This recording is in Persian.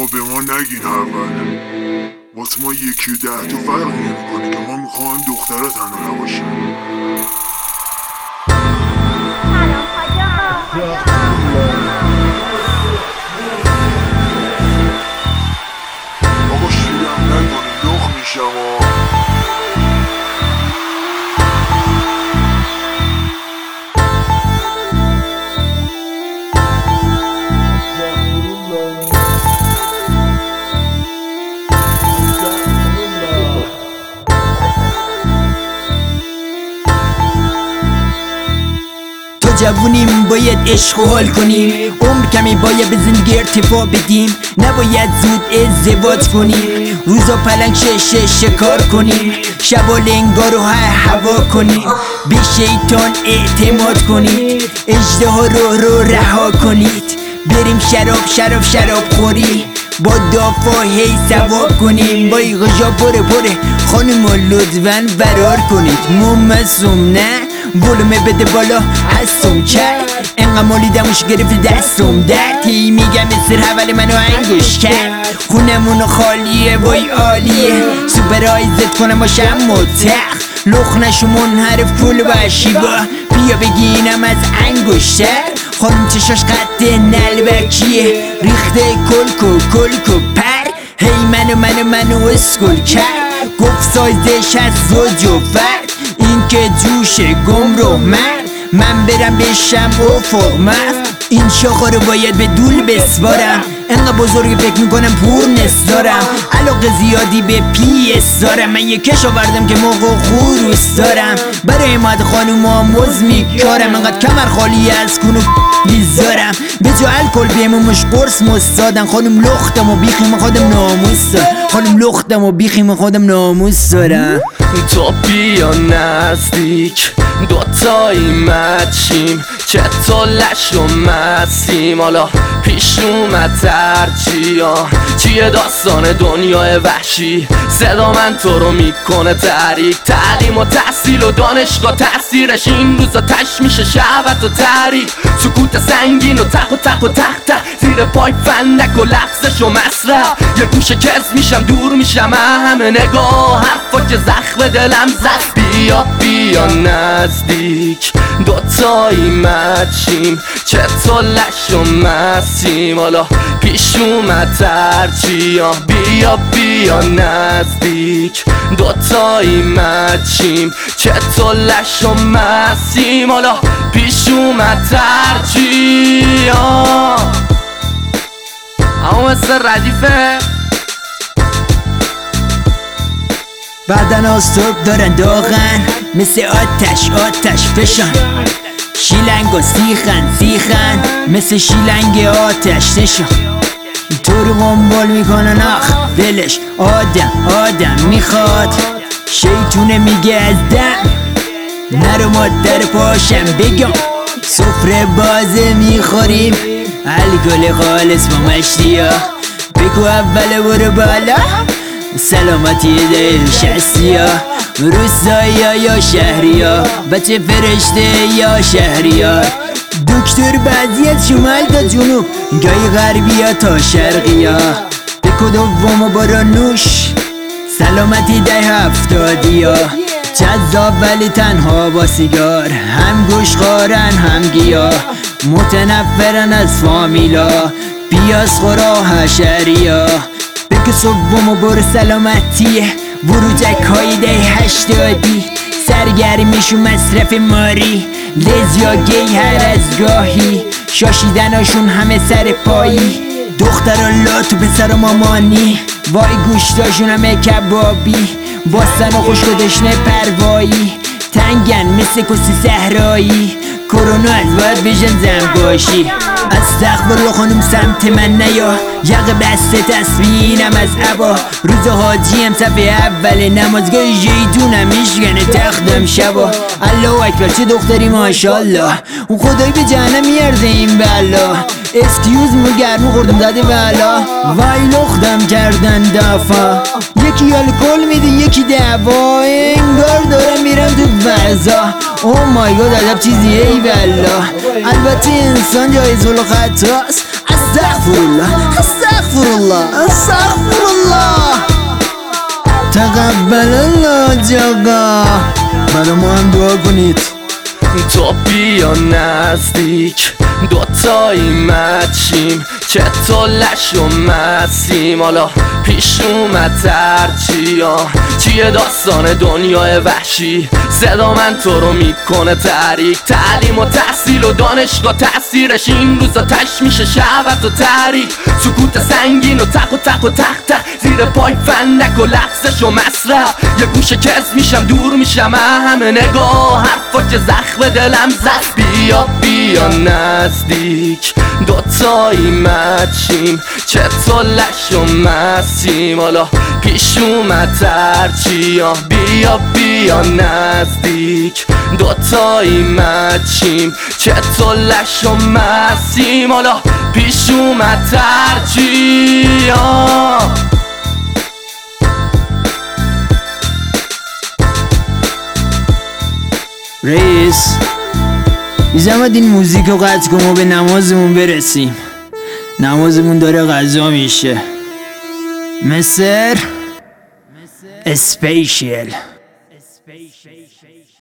آقا به ما نگین اول واسه ما 1 و 10 تا فرق نمی‌کنه که ما میخوایم دخترها تنها نباشن. آقا شیرم نکنه لخ میشم جوونیم باید عشق و حال کنیم، عمر کمی باید به زندگی ارتفاع بدیم، نباید زود ازدواج کنیم، روزا پلنگ شکار کنیم، شبا لنگا رو هوا کنیم، به شیطان اعتماد کنید، اژدها رو رها کنید، بریم شراب خوری با دافا هی ثواب کنیم، با ایغجا بره خانم لطفاً فرار کنید، مصوم نه ولومه بده بالا هستم کرد انقدر مالیدموش گرفت دستم درتی میگم سر حول منو انگوش کرد خونمونو خالیه وای عالیه سوپرایزت کنم باشم متخ لخ نشو منحرف پول باشی با بیا بگینم از انگشتر خانم چشاش قد نلبکیه ریخته کلکو پر هی منو اسکل کرد گفت سایزش از زوج و فرد این که جوشه گم رو من برم بشم افق مفت این شاخا رو باید به دول بسوارم انقدر بزرگ فکر میکنم پور نسدارم علاقه زیادی به پیس دارم من یه کش آوردم که موقع خروس دارم برای مد خانوم آموز میکارم انقدر کمر خالی از کنو بیزارم به جو الکل بیمومش قرص مستادن خانم لختم و بیخیم خودم ناموس دارم خانم لختم و بیخیم خودم ناموس دارم تو بیا نزدیک دوتایی مچیم چه تو لش و مسیم حالا پیش اومد ترجیح چیه داستان دنیای وحشی صدا من تو رو میکنه تحریک تعلیم و تحصیل و دانشگاه تاثیرش این روزا تش میشه شهوت و تحریک سکوت سنگین و تخت زیر پای فندک و لفظش و مصرف یه گوشه کز میشم دور میشم همه نگاه حرفا که زخم دلم زد بیا نزدیک دوتایی مچیم چه تو لش و مسیم حالا پیش اومد ترجیح بیا نزدیک دوتایی مچیم چه تو لش و مسیم حالا پیش اومد ترجیح اما مثل ردیفه بعدن آستوب دارن داغن مثل آتش فشان شیلنگ و سیخن مثل شیلنگ آتش نشان تو رو قنبال میکنن آخ دلش آدم میخواد شیطونه میگه از دم نرو مادر پاشم بگم سفره بازه میخوریم الکل خالص با مشتیا بگو اول برو بالا سلامتی دل شستیا روستایی یا شهریا بچه فرشته یا شهریار دکتر بعضی از شمال تا جنوب گای غربیا تا شرقیا بکو دومو برو نوش سلامتی 70 جذاب ولی تنها با سیگار هم گوش خورن هم گیاه متنفرن از فامیلا پیاز خورا حشریا بکو صبحمو برو سلامتیه بروجک های 80 سرگرمیشو مصرف ماری لزیا گی هر از گاهی شاشیدناشون همه سر پایی دختر لات و پسر مامانی وای گوشتاشون همه کبابی باستن و خوشگدشنه پروایی تنگن مثل کسی صحرایی کرونا از باید بجن زن باشی استغفرالله خانم سمت من نیا یق بسته تسبینم از عبا روز حاجیم صفحه اول نمازگاه جیدونم میشگنه تختم شبا الله اکبر چه دختری ماشالله اون خدایی به جهنم میارزه این بلا اسکیوز مو گرمو خوردم زده بلا وای لختم کردن دفا یکی الکل میده یکی دوا انگار دارم میرم تو فضا او مای گاد عجب چیزیه ای والله البته انسان جایز و خطاست استغفرالله استغفرالله استغفرالله. تقبل الله جاگا، برای ما هم دعا کنید. تو بیا نزدیک دوتایی مچیم، چه تو لش و مسیم. حالا پیش اومد ترچی چیه داستان دنیای وحشی. صدا من تو رو میکنه تحریک، تعلیم و تحصیل و دانشگاه تأثیرش این روزا تش میشه شهوت و تحریک. سکوت سنگین و تق و تق و تق تق زیر پای فندک و لحظش و مصرف. یه گوشه کز میشم دور میشم همه نگاه حرفا که زخم دلم زد. بیا بیا نزدیک دوتایی مچیم، چه تو لش و مسیم. حالا پیش اومد ترچی بیا بیا نزدیک دوتایی مچیم، چه تو لش و مسیم. حالا پیش اومد ترچی رئیس بیزمت این موزیک رو قطع کن و به نمازمون برسیم. نمازمون داره قضا میشه. مستر اسپیشیل.